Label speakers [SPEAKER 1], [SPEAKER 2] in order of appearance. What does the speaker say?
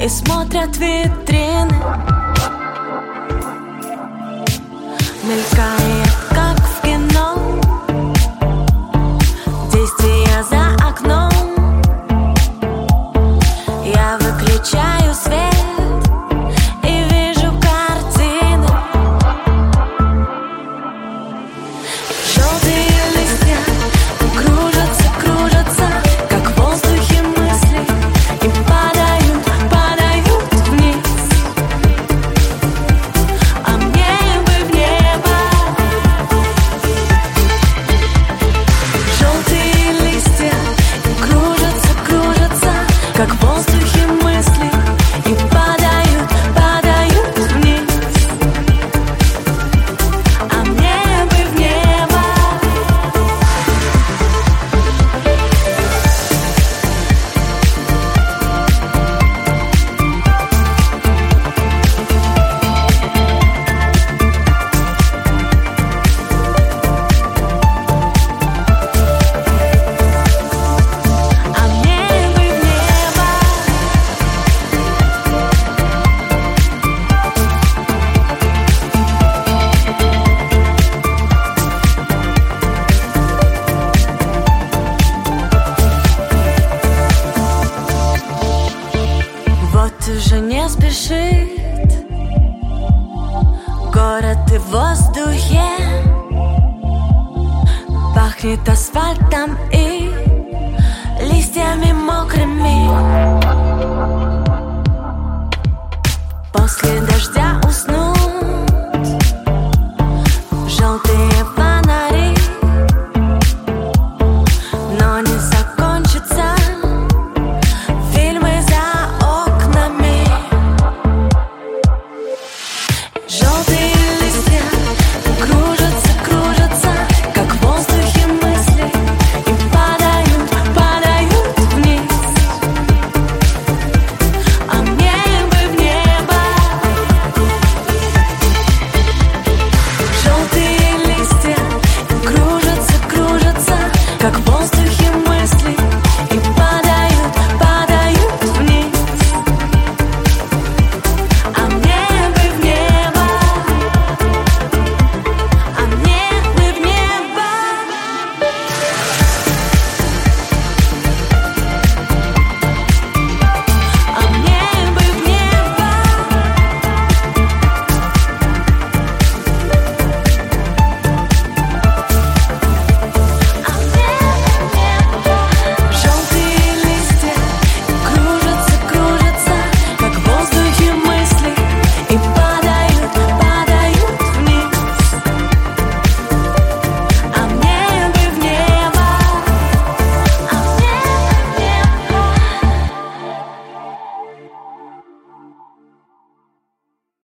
[SPEAKER 1] и смотрят витрины, мелькая, как в кино, действия за окном. Я выключаю свет и вижу картины. Желтые листья кружатся, кружатся, как в воздухе мысли, и падают, падают вниз. А мне бы в небо. Желтые листья кружатся, кружатся, как в воздухе мысли, и падают, падают вниз. А мне бы в небо. А мне бы в небо. Вот уже не спешит город и в воздухе, пахнет асфальтом и листьями мокрыми.